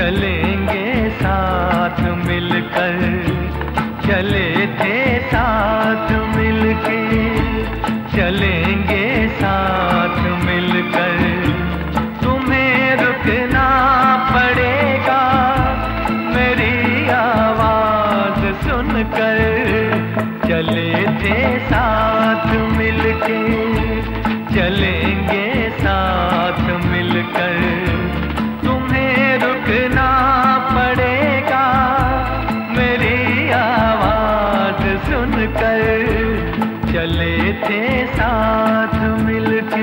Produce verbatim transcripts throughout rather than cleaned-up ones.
चलेंगे साथ मिलकर, चले थे साथ मिलके, चलेंगे साथ मिलकर। तुम्हें रुकना पड़ेगा मेरी आवाज सुनकर, चले थे साथ मिलके, चलेंगे साथ मिलकर। तुम्हें रुकना पड़ेगा मेरी आवाज सुनकर, चले थे साथ मिलके।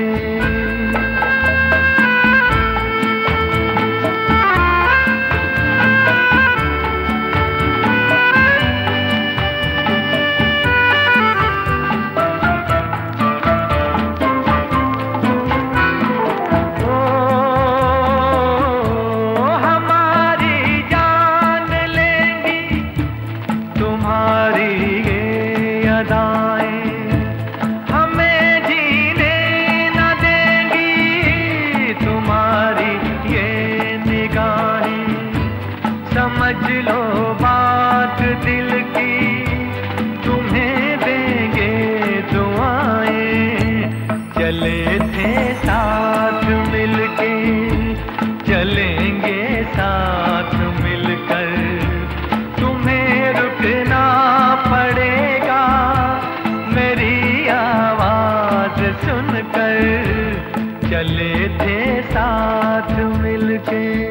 हमें जीने न देंगी तुम्हारी ये निगाहें, समझ लो बात दिल की, तुम्हें देंगे दुआएं। चले थे साथ मिलके, चलेंगे साथ मिलकर। तुम्हें रुकना पड़ेगा मेरी आवाज सुनकर, चले थे साथ मिलके।